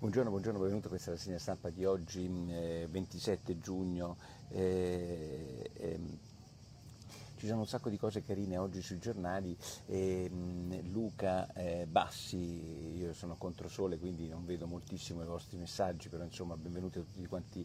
Buongiorno, benvenuto a questa rassegna stampa di oggi, 27 giugno. Ci sono un sacco di cose carine oggi sui giornali. Luca Bassi, io sono contro sole quindi non vedo moltissimo i vostri messaggi, però insomma benvenuti a tutti quanti.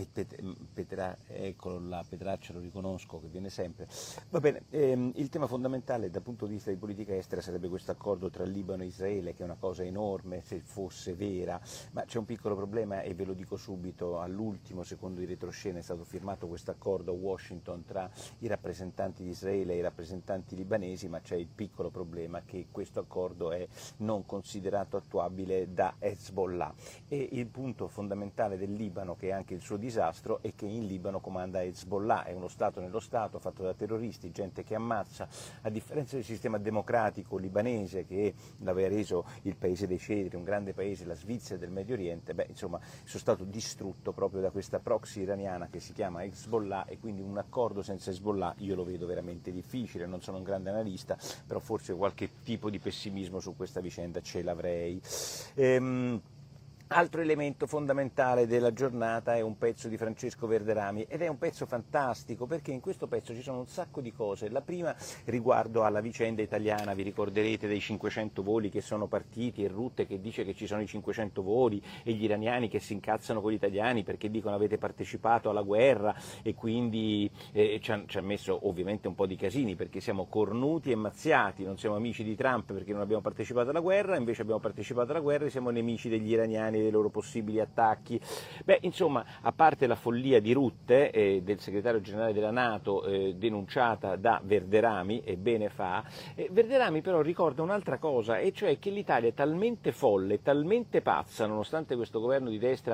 Ecco, la Petraccia lo riconosco che viene sempre. Va bene, il tema fondamentale dal punto di vista di politica estera sarebbe questo accordo tra Libano e Israele, che è una cosa enorme se fosse vera, ma c'è un piccolo problema e ve lo dico subito: all'ultimo secondo di retroscena è stato firmato questo accordo a Washington tra i rappresentanti di Israele e i rappresentanti libanesi, ma c'è il piccolo problema che questo accordo è non considerato attuabile da Hezbollah, e il punto fondamentale del Libano, che è anche il suo disastro, è che in Libano comanda Hezbollah, è uno Stato nello Stato fatto da terroristi, gente che ammazza, a differenza del sistema democratico libanese che l'aveva reso il paese dei cedri, un grande paese, la Svizzera del Medio Oriente. Insomma, sono stato distrutto proprio da questa proxy iraniana che si chiama Hezbollah, e quindi un accordo senza Hezbollah io lo vedo veramente difficile. Non sono un grande analista, però forse qualche tipo di pessimismo su questa vicenda ce l'avrei. Altro elemento fondamentale della giornata è un pezzo di Francesco Verderami, ed è un pezzo fantastico perché in questo pezzo ci sono un sacco di cose. La prima riguardo alla vicenda italiana, vi ricorderete dei 500 voli che sono partiti, e Rutte che dice che ci sono i 500 voli e gli iraniani che si incazzano con gli italiani perché dicono avete partecipato alla guerra, e quindi ci ha messo ovviamente un po' di casini perché siamo cornuti e mazziati, non siamo amici di Trump perché non abbiamo partecipato alla guerra, invece abbiamo partecipato alla guerra e siamo nemici degli iraniani, dei loro possibili attacchi. Insomma, a parte la follia di Rutte, del segretario generale della NATO, denunciata da Verderami, e bene fa, Verderami però ricorda un'altra cosa, e cioè che l'Italia è talmente folle, talmente pazza, nonostante questo governo di destra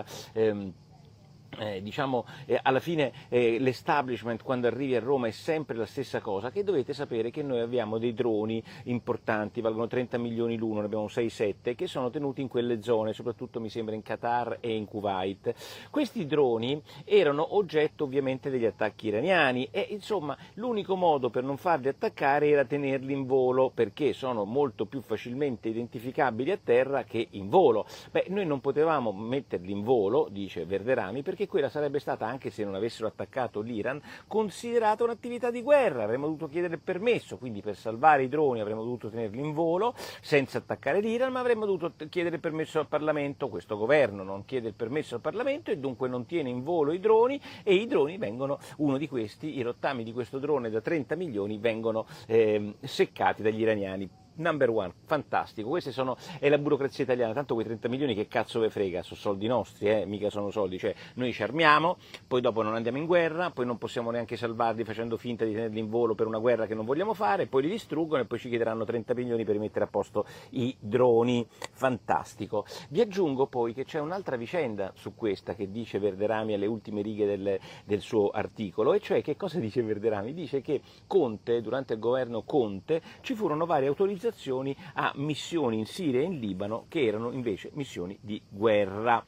alla fine l'establishment quando arrivi a Roma è sempre la stessa cosa, che dovete sapere che noi abbiamo dei droni importanti, valgono 30 milioni l'uno, ne abbiamo 6-7, che sono tenuti in quelle zone, soprattutto mi sembra in Qatar e in Kuwait. Questi droni erano oggetto ovviamente degli attacchi iraniani, e insomma l'unico modo per non farli attaccare era tenerli in volo, perché sono molto più facilmente identificabili a terra che in volo. Noi non potevamo metterli in volo, dice Verderami, perché quella sarebbe stata, anche se non avessero attaccato l'Iran, considerata un'attività di guerra, avremmo dovuto chiedere il permesso, quindi per salvare i droni avremmo dovuto tenerli in volo senza attaccare l'Iran, ma avremmo dovuto chiedere il permesso al Parlamento. Questo governo non chiede il permesso al Parlamento e dunque non tiene in volo i droni, e i droni vengono, uno di questi, i rottami di questo drone da 30 milioni vengono seccati dagli iraniani. Number one, fantastico, è la burocrazia italiana, tanto quei 30 milioni che cazzo ve frega, sono soldi nostri, mica sono soldi, cioè noi ci armiamo, poi dopo non andiamo in guerra, poi non possiamo neanche salvarli facendo finta di tenerli in volo per una guerra che non vogliamo fare, poi li distruggono e poi ci chiederanno 30 milioni per rimettere a posto i droni. Fantastico. Vi aggiungo poi che c'è un'altra vicenda su questa che dice Verderami alle ultime righe del suo articolo, e cioè che cosa dice Verderami? Dice che Conte, durante il governo Conte, ci furono varie autorizzazioni a missioni in Siria e in Libano che erano invece missioni di guerra.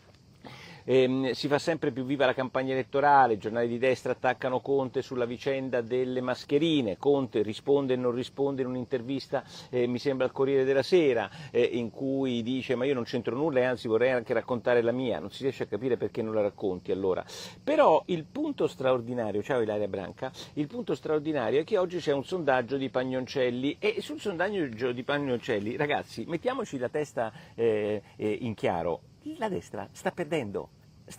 Si fa sempre più viva la campagna elettorale, i giornali di destra attaccano Conte sulla vicenda delle mascherine, Conte risponde e non risponde in un'intervista, mi sembra al Corriere della Sera, in cui dice ma io non c'entro nulla e anzi vorrei anche raccontare la mia, non si riesce a capire perché non la racconti allora. Però il punto straordinario, ciao Ilaria Branca, il punto straordinario è che oggi c'è un sondaggio di Pagnoncelli, e sul sondaggio di Pagnoncelli, ragazzi, mettiamoci la testa in chiaro, la destra sta perdendo.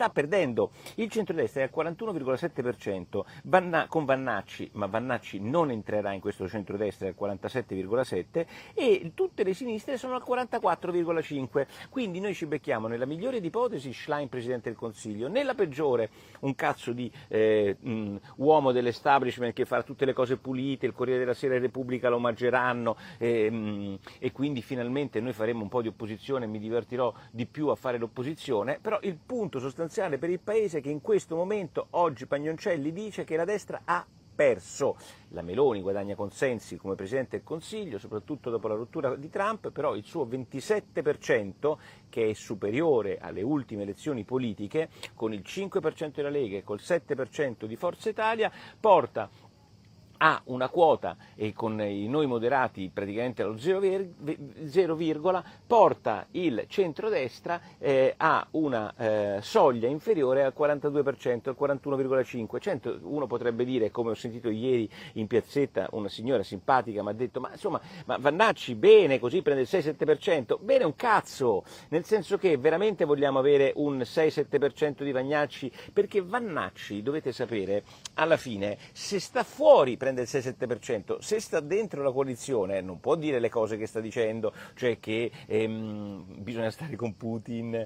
Il centrodestra è al 41,7% con Vannacci, ma Vannacci non entrerà in questo centrodestra, è al 47,7%, e tutte le sinistre sono al 44,5%, quindi noi ci becchiamo nella migliore ipotesi Schlein Presidente del Consiglio, nella peggiore un cazzo di uomo dell'establishment che farà tutte le cose pulite, il Corriere della Sera e Repubblica lo omaggeranno, e quindi finalmente noi faremo un po' di opposizione, mi divertirò di più a fare l'opposizione, però il punto sostanziale per il Paese che in questo momento, oggi Pagnoncelli dice che la destra ha perso. La Meloni guadagna consensi come Presidente del Consiglio, soprattutto dopo la rottura di Trump, però il suo 27%, che è superiore alle ultime elezioni politiche, con il 5% della Lega e col 7% di Forza Italia, porta ha una quota e con i noi moderati praticamente allo 0, porta il centrodestra a una soglia inferiore al 42%, al 41,5%. Uno potrebbe dire, come ho sentito ieri in piazzetta, una signora simpatica mi ha detto, ma insomma, ma Vannacci bene, così prende il 6-7%, bene un cazzo, nel senso che veramente vogliamo avere un 6-7% di Vannacci, perché Vannacci, dovete sapere, alla fine, se sta fuori prende il 6-7%, se sta dentro la coalizione non può dire le cose che sta dicendo, cioè che bisogna stare con Putin,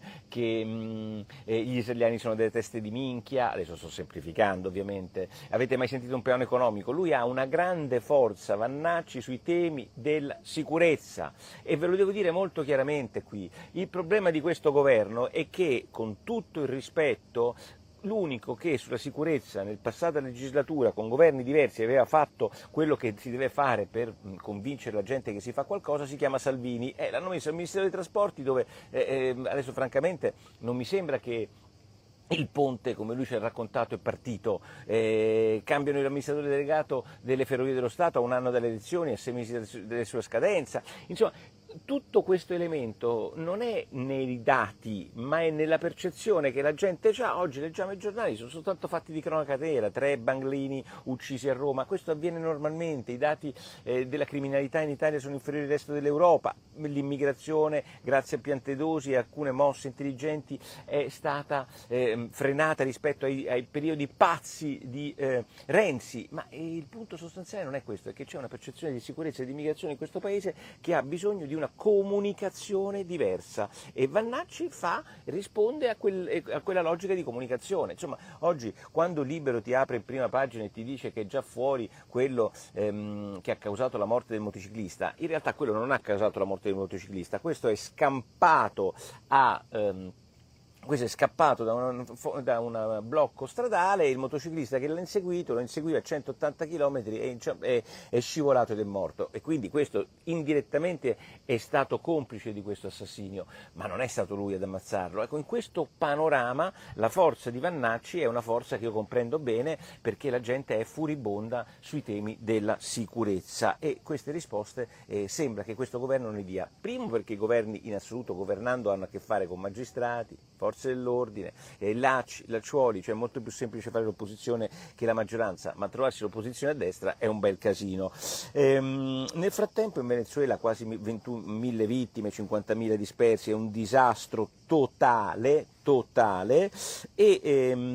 che gli israeliani sono delle teste di minchia, adesso sto semplificando ovviamente. Avete mai sentito un piano economico? Lui ha una grande forza, Vannacci, sui temi della sicurezza, e ve lo devo dire molto chiaramente qui, il problema di questo governo è che, con tutto il rispetto, l'unico che sulla sicurezza nel passata legislatura con governi diversi aveva fatto quello che si deve fare per convincere la gente che si fa qualcosa si chiama Salvini, l'hanno messo al Ministero dei Trasporti, dove adesso francamente non mi sembra che il ponte, come lui ci ha raccontato, è partito, cambiano l'amministratore delegato delle Ferrovie dello Stato a un anno dalle elezioni, a 6 mesi della sua scadenza, insomma tutto questo elemento non è nei dati, ma è nella percezione che la gente ha. Oggi leggiamo i giornali, sono soltanto fatti di cronaca nera, 3 Banglini uccisi a Roma, questo avviene normalmente, i dati della criminalità in Italia sono inferiori al resto dell'Europa, l'immigrazione grazie a Piantedosi e alcune mosse intelligenti è stata frenata rispetto ai periodi pazzi di Renzi, ma il punto sostanziale non è questo, è che c'è una percezione di sicurezza e di immigrazione in questo paese che ha bisogno di una comunicazione diversa, e Vannacci risponde a quella logica di comunicazione. Insomma, oggi quando Libero ti apre in prima pagina e ti dice che è già fuori quello che ha causato la morte del motociclista, in realtà quello non ha causato la morte del motociclista, questo è scappato da un blocco stradale, e il motociclista che l'ha inseguito lo inseguiva a 180 km e è scivolato ed è morto, e quindi questo indirettamente è stato complice di questo assassinio, ma non è stato lui ad ammazzarlo. Ecco, in questo panorama la forza di Vannacci è una forza che io comprendo bene, perché la gente è furibonda sui temi della sicurezza, e queste risposte sembra che questo governo ne dia. Primo, perché i governi in assoluto governando hanno a che fare con magistrati, forze dell'ordine, lacciuoli, cioè è molto più semplice fare l'opposizione che la maggioranza, ma trovarsi l'opposizione a destra è un bel casino. Nel frattempo in Venezuela quasi 21.000 vittime, 50.000 dispersi, è un disastro totale, e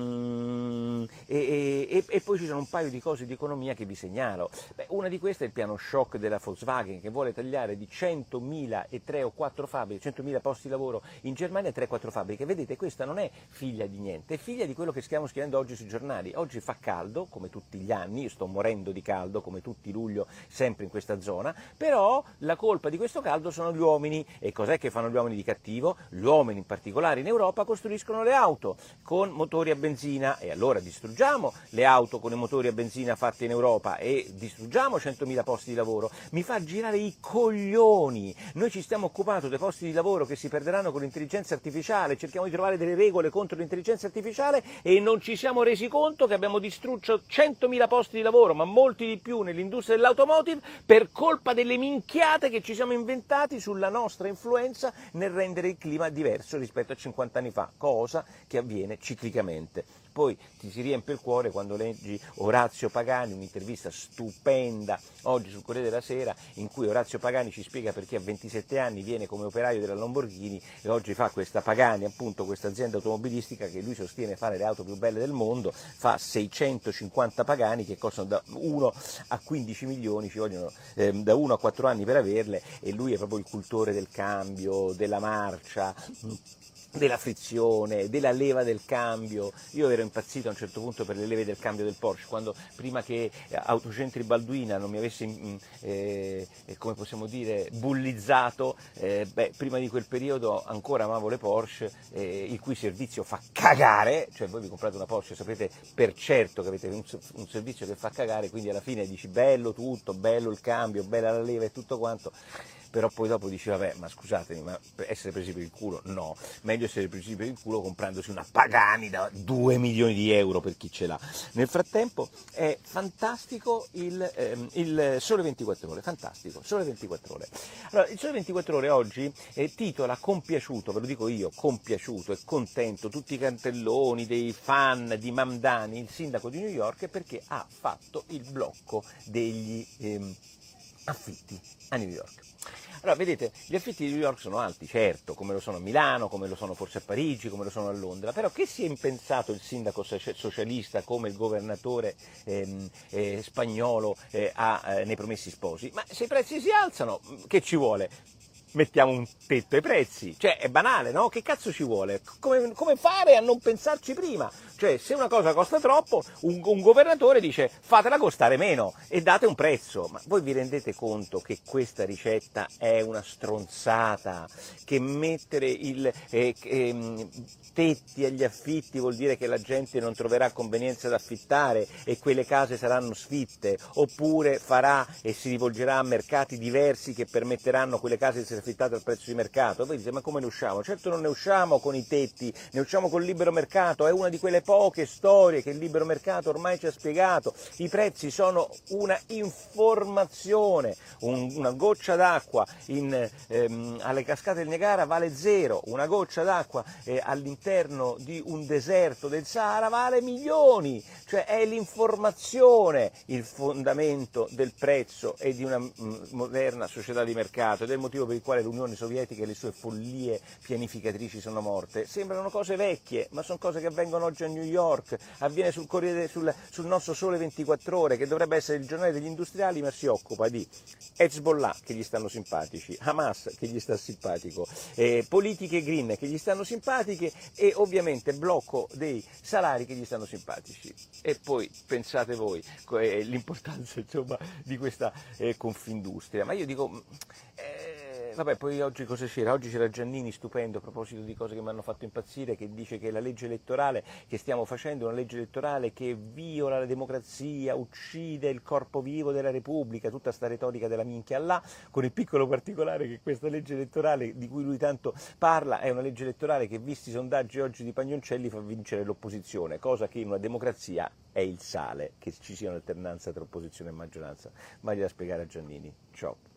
poi ci sono un paio di cose di economia che vi segnalo. Una di queste è il piano shock della Volkswagen, che vuole tagliare di 100.000 e 3 o 4 fabbriche, 100.000 posti di lavoro in Germania, 3-4 fabbriche. Vedete, questa non è figlia di niente, è figlia di quello che stiamo scrivendo oggi sui giornali. Oggi fa caldo, come tutti gli anni, io sto morendo di caldo, come tutti luglio, sempre in questa zona, però la colpa di questo caldo sono gli uomini. E cos'è che fanno gli uomini di cattivo? Gli uomini, in particolare in Europa, costruiscono le auto con motori a benzina, e allora distruggiamo le auto con i motori a benzina fatte in Europa e distruggiamo 100.000 posti di lavoro. Mi fa girare i coglioni. Noi ci stiamo occupando dei posti di lavoro che si perderanno con l'intelligenza artificiale, cerchiamo di trovare delle regole contro l'intelligenza artificiale, e non ci siamo resi conto che abbiamo distrutto 100.000 posti di lavoro, ma molti di più nell'industria dell'automotive, per colpa delle minchiate che ci siamo inventati sulla nostra influenza nel rendere il clima diverso rispetto a 50 anni fa, cosa che avviene ciclicamente. Poi ti si riempie il cuore quando leggi Orazio Pagani, un'intervista stupenda oggi sul Corriere della Sera, in cui Orazio Pagani ci spiega perché a 27 anni viene come operaio della Lamborghini e oggi fa questa Pagani, appunto questa azienda automobilistica che lui sostiene fare le auto più belle del mondo, fa 650 Pagani che costano da 1 a 15 milioni, ci vogliono da 1 a 4 anni per averle, e lui è proprio il cultore del cambio, della marcia, della frizione, della leva del cambio. Io ero impazzito a un certo punto per le leve del cambio del Porsche, quando prima che Autocentri Balduina non mi avesse, come possiamo dire, bullizzato, prima di quel periodo ancora amavo le Porsche, il cui servizio fa cagare, cioè voi vi comprate una Porsche, sapete per certo che avete un servizio che fa cagare, quindi alla fine dici bello tutto, bello il cambio, bella la leva e tutto quanto. però poi dopo dici vabbè, ma scusatemi, ma per essere presi per il culo no, meglio essere presi per il culo comprandosi una Pagani da 2 milioni di euro per chi ce l'ha. Nel frattempo è fantastico il Sole 24 Ore, fantastico, Sole 24 Ore. Allora, il Sole 24 Ore oggi titola compiaciuto, ve lo dico io, compiaciuto e contento, tutti i cantelloni dei fan di Mamdani, il sindaco di New York, perché ha fatto il blocco degli affitti a New York. Allora, vedete, gli affitti di New York sono alti, certo, come lo sono a Milano, come lo sono forse a Parigi, come lo sono a Londra, però che si è impensato il sindaco socialista come il governatore spagnolo nei Promessi Sposi? Ma se i prezzi si alzano, che ci vuole? Mettiamo un tetto ai prezzi, cioè è banale, no? Che cazzo ci vuole? Come fare a non pensarci prima? Cioè, se una cosa costa troppo, un governatore dice fatela costare meno e date un prezzo. Ma voi vi rendete conto che questa ricetta è una stronzata? Che mettere tetti agli affitti vuol dire che la gente non troverà convenienza ad affittare e quelle case saranno sfitte, oppure farà e si rivolgerà a mercati diversi che permetteranno a quelle case di essere affittate al prezzo di mercato. Voi dite ma come ne usciamo? Certo non ne usciamo con i tetti, ne usciamo col libero mercato, è una di quelle poche storie che il libero mercato ormai ci ha spiegato. I prezzi sono una informazione, una goccia d'acqua alle cascate del Niagara vale 0, una goccia d'acqua all'interno di un deserto del Sahara vale milioni, cioè è l'informazione il fondamento del prezzo e di una moderna società di mercato, ed è il motivo per il quale l'Unione Sovietica e le sue follie pianificatrici sono morte. Sembrano cose vecchie, ma sono cose che avvengono oggi a New York, avviene sul nostro Sole 24 Ore, che dovrebbe essere il giornale degli industriali, ma si occupa di Hezbollah, che gli stanno simpatici, Hamas, che gli sta simpatico, politiche green, che gli stanno simpatiche, e ovviamente blocco dei salari, che gli stanno simpatici. E poi pensate voi l'importanza, insomma, di questa Confindustria. Ma io dico... vabbè, poi oggi cosa c'era? Oggi c'era Giannini, stupendo, a proposito di cose che mi hanno fatto impazzire, che dice che la legge elettorale che stiamo facendo è una legge elettorale che viola la democrazia, uccide il corpo vivo della Repubblica, tutta sta retorica della minchia là, con il piccolo particolare che questa legge elettorale di cui lui tanto parla è una legge elettorale che, visti i sondaggi oggi di Pagnoncelli, fa vincere l'opposizione, cosa che in una democrazia è il sale, che ci sia un'alternanza tra opposizione e maggioranza. Vai a spiegare a Giannini. Ciao.